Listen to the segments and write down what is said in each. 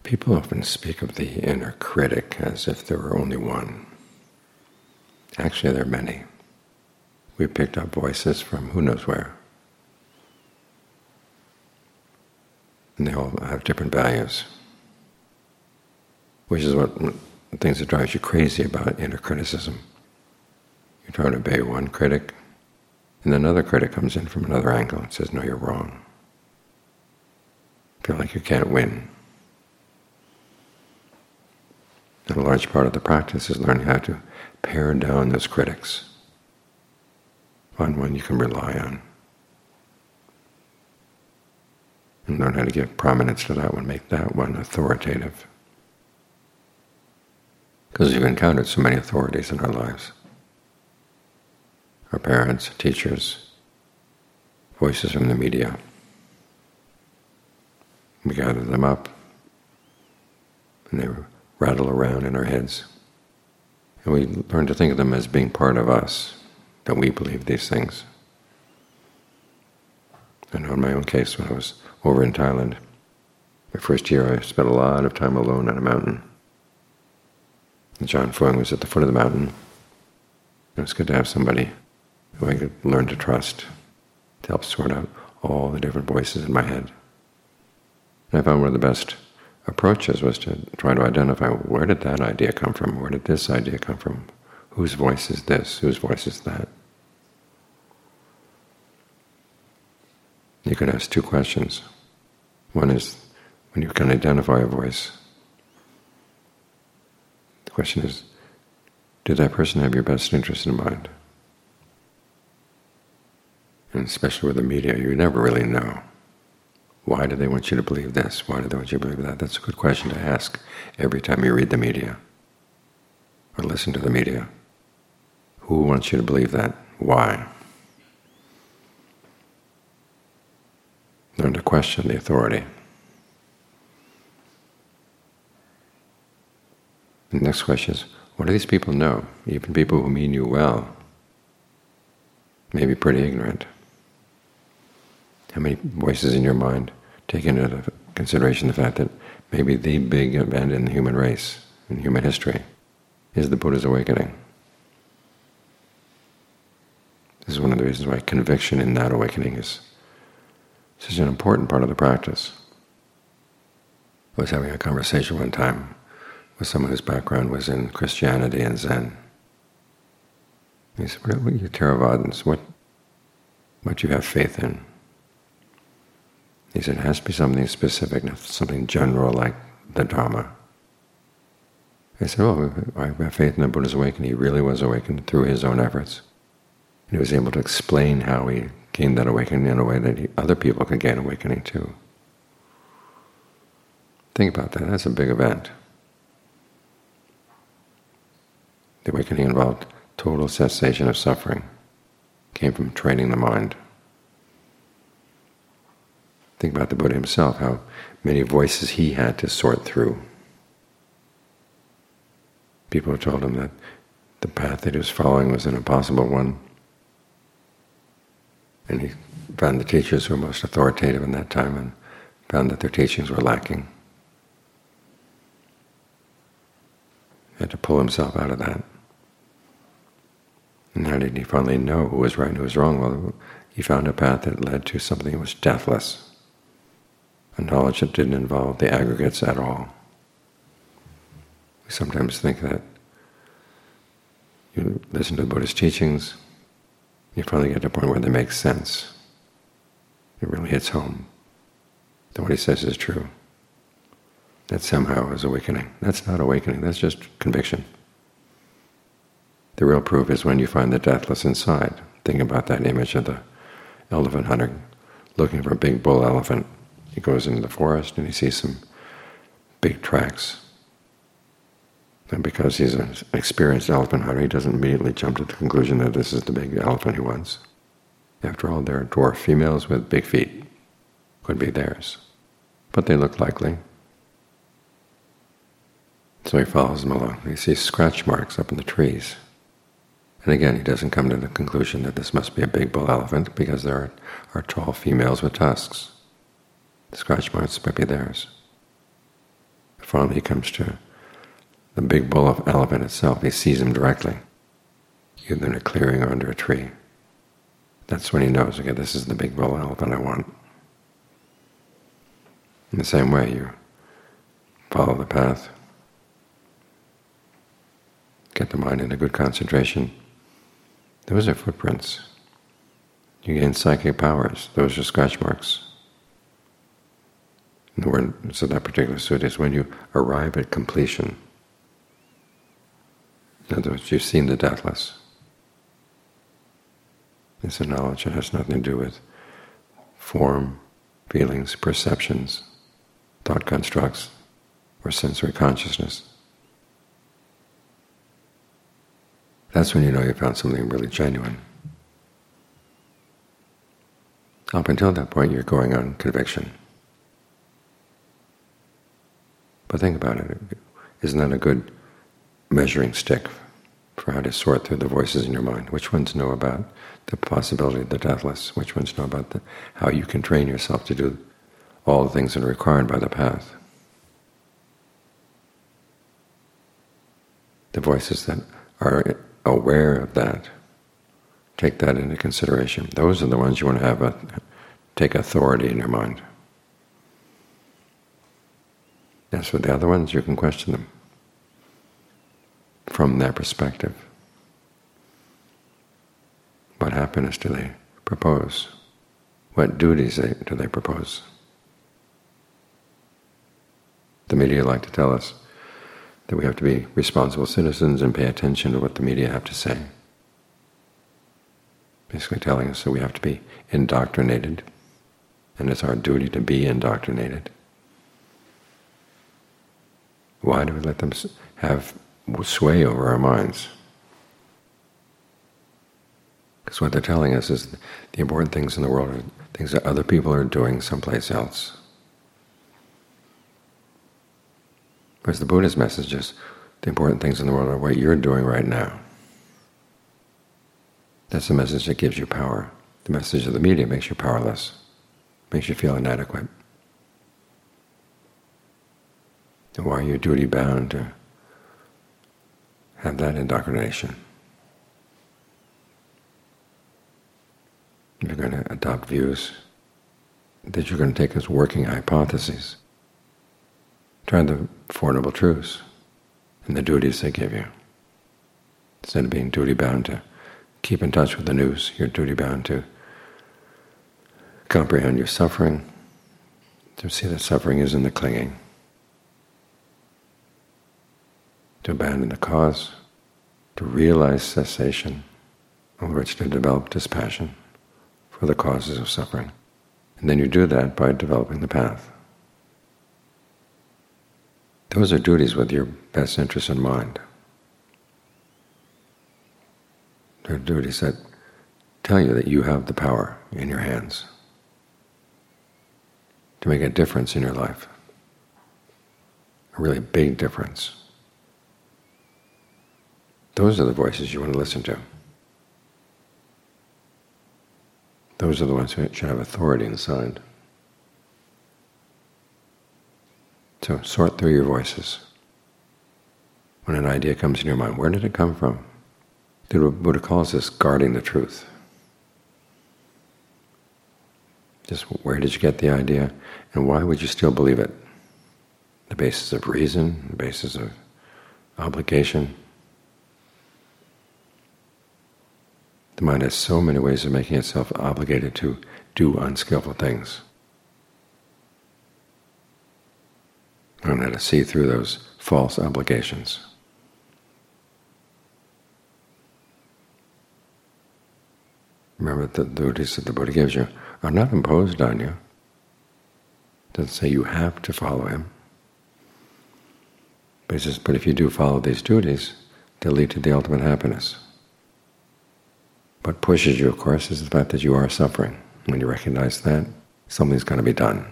People often speak of the inner critic as if there were only one. Actually, there are many. We picked up voices from who knows where. And they all have different values, which is what things that drives you crazy about inner criticism. You try to obey one critic, and then another critic comes in from another angle and says, no, you're wrong. Feel like you can't win. And a large part of the practice is learning how to pare down those critics. Find one you can rely on. And learn how to give prominence to that one, make that one authoritative. Because we've encountered so many authorities in our lives. Our parents, teachers, voices from the media. We gather them up, and they rattle around in our heads. And we learn to think of them as being part of us, that we believe these things. I know in my own case, when I was over in Thailand, my first year I spent a lot of time alone on a mountain. And Ajahn Fuang was at the foot of the mountain. It was good to have somebody who I could learn to trust, to help sort out all the different voices in my head. And I found one of the best approaches was to try to identify, where did that idea come from? Where did this idea come from? Whose voice is this? Whose voice is that? You can ask two questions. One is, when you can identify a voice, the question is, did that person have your best interest in mind? And especially with the media, you never really know. Why do they want you to believe this? Why do they want you to believe that? That's a good question to ask every time you read the media or listen to the media. Who wants you to believe that? Why? Learn to question the authority. The next question is, what do these people know? Even people who mean you well may be pretty ignorant. How many voices in your mind take into consideration the fact that maybe the big event in the human race, in human history, is the Buddha's awakening? This is one of the reasons why conviction in that awakening is such an important part of the practice. I was having a conversation one time with someone whose background was in Christianity and Zen. He said, what are you Theravadins? What do you have faith in? He said, it has to be something specific, not something general like the Dharma. I said, oh, I have faith in the Buddha's awakening. He really was awakened through his own efforts. And he was able to explain how he gained that awakening in a way that other people could gain awakening too. Think about that. That's a big event. The awakening involved total cessation of suffering. It came from training the mind. Think about the Buddha himself, how many voices he had to sort through. People told him that the path that he was following was an impossible one. And he found the teachers who were most authoritative in that time and found that their teachings were lacking. He had to pull himself out of that. And how did he finally know who was right and who was wrong? Well, he found a path that led to something that was deathless, a knowledge that didn't involve the aggregates at all. We sometimes think that you listen to the Buddha's teachings, you finally get to a point where they make sense. It really hits home that what he says is true. That somehow is awakening. That's not awakening, that's just conviction. The real proof is when you find the deathless inside. Think about that image of the elephant hunter looking for a big bull elephant. He goes into the forest and he sees some big tracks. And because he's an experienced elephant hunter, he doesn't immediately jump to the conclusion that this is the big elephant he wants. After all, there are dwarf females with big feet. Could be theirs. But they look likely. So he follows them along. He sees scratch marks up in the trees. And again, he doesn't come to the conclusion that this must be a big bull elephant because there are tall females with tusks. The scratch marks might be theirs. finally he comes to the big bull elephant itself. He sees him directly, either in a clearing or under a tree. That's when he knows, okay, this is the big bull elephant I want. In the same way, you follow the path, get the mind into good concentration. Those are footprints. You gain psychic powers. Those are scratch marks. And the word, so that particular sutta is when you arrive at completion. In other words, you've seen the deathless. It's a knowledge that has nothing to do with form, feelings, perceptions, thought constructs, or sensory consciousness. That's when you know you found something really genuine. Up until that point, you're going on conviction. But think about it. Isn't that a good measuring stick for how to sort through the voices in your mind? Which ones know about the possibility of the deathless? Which ones know about how you can train yourself to do all the things that are required by the path? The voices that are aware of that, take that into consideration. Those are the ones you want to have take authority in your mind. As for the other ones, you can question them from their perspective. What happiness do they propose? What duties do they propose? The media like to tell us that we have to be responsible citizens and pay attention to what the media have to say. Basically telling us that we have to be indoctrinated, and it's our duty to be indoctrinated. Why do we let them have sway over our minds? Because what they're telling us is the important things in the world are things that other people are doing someplace else. Whereas the Buddha's message is the important things in the world are what you're doing right now. That's the message that gives you power. The message of the media makes you powerless, makes you feel inadequate. And why are you duty-bound to have that indoctrination? You're going to adopt views that you're going to take as working hypotheses. Try the Four Noble Truths and the duties they give you. Instead of being duty-bound to keep in touch with the news, you're duty-bound to comprehend your suffering, to see that suffering is in the clinging, to abandon the cause, to realize cessation, in which to develop dispassion for the causes of suffering. And then you do that by developing the path. Those are duties with your best interest in mind. They're duties that tell you that you have the power in your hands to make a difference in your life, a really big difference. Those are the voices you want to listen to. Those are the ones who should have authority inside. So sort through your voices. When an idea comes in your mind, where did it come from? The Buddha calls this guarding the truth. Just where did you get the idea, and why would you still believe it? The basis of reason, the basis of obligation. The mind has so many ways of making itself obligated to do unskillful things. Learn how to see through those false obligations. Remember, the duties that the Buddha gives you are not imposed on you. It doesn't say you have to follow him. But he says, but if you do follow these duties, they'll lead to the ultimate happiness. What pushes you, of course, is the fact that you are suffering. When you recognize that, something's got to be done.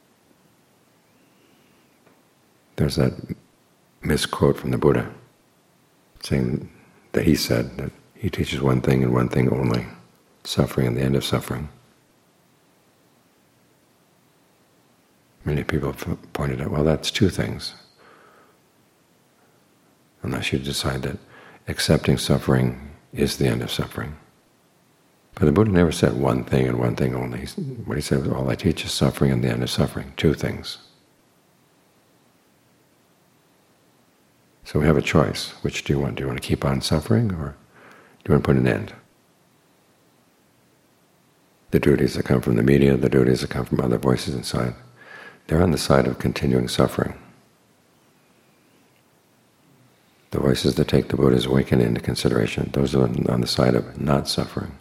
There's that misquote from the Buddha, saying that he said that he teaches one thing and one thing only, suffering and the end of suffering. Many people have pointed out, well, that's two things. unless you decide that accepting suffering is the end of suffering. But the Buddha never said one thing and one thing only. What he said was, all I teach is suffering and the end of suffering, two things. So we have a choice. Which do you want? Do you want to keep on suffering, or do you want to put an end? The duties that come from the media, the duties that come from other voices inside, they're on the side of continuing suffering. The voices that take the Buddha's awakening into consideration, those are on the side of not suffering.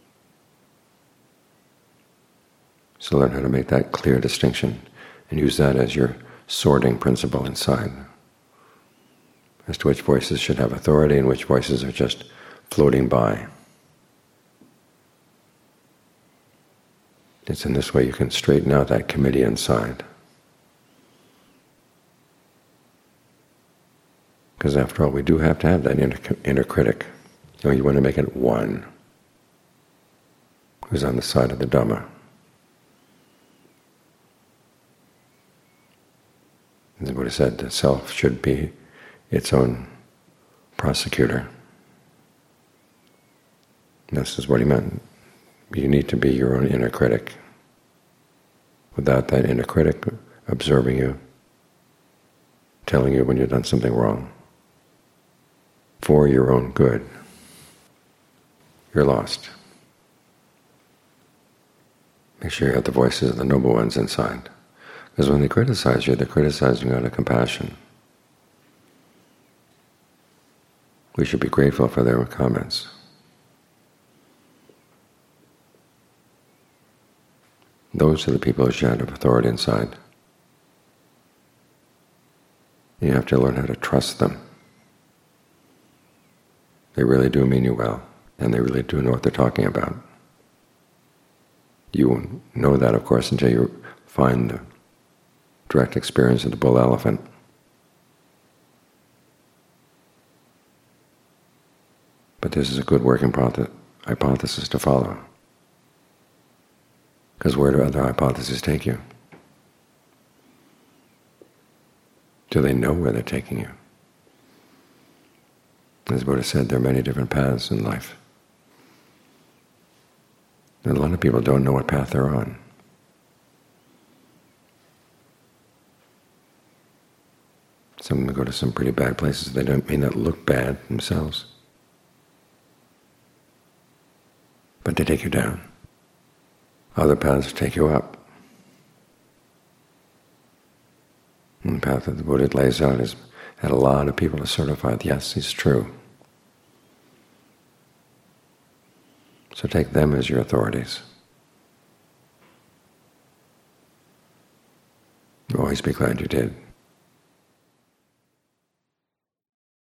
So learn how to make that clear distinction and use that as your sorting principle inside, as to which voices should have authority and which voices are just floating by. It's in this way you can straighten out that committee inside. Because after all, we do have to have that inner critic. You want to make it one, who's on the side of the Dhamma. As the Buddha said, the self should be its own prosecutor. And this is what he meant. You need to be your own inner critic. Without that inner critic observing you, telling you when you've done something wrong, for your own good, you're lost. Make sure you have the voices of the noble ones inside. Because when they criticize you, they're criticizing you out of compassion. We should be grateful for their comments. Those are the people who should have authority inside. You have to learn how to trust them. They really do mean you well, and they really do know what they're talking about. You won't know that, of course, until you find the direct experience of the bull elephant. But this is a good working hypothesis to follow. Because where do other hypotheses take you? Do they know where they're taking you? As the Buddha said, there are many different paths in life. And a lot of people don't know what path they're on. Some of them go to some pretty bad places. They may not look bad themselves, but they take you down. Other paths take you up. And the path that the Buddha lays out has had a lot of people to certify that, yes, it's true. So take them as your authorities. You'll always be glad you did.